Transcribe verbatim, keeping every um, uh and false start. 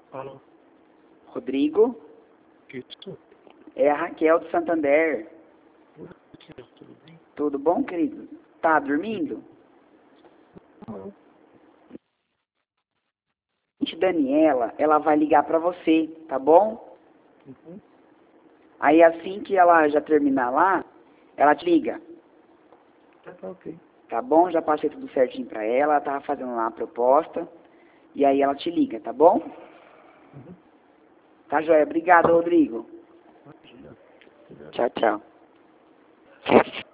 Alô? Rodrigo? Isso? É a Raquel do Santander. Raquel, tudo bem? Tudo bom, querido? Tá dormindo? Não. Daniela, ela vai ligar pra você, tá bom? Uhum. Aí assim que ela já terminar lá, ela te liga. Tá, tá ok. Tá bom? Já passei tudo certinho pra ela, ela tava fazendo lá a proposta. E aí ela te liga, tá bom? Uhum. Tá, joia? Obrigado, Rodrigo. Imagina. Obrigado. Tchau, tchau.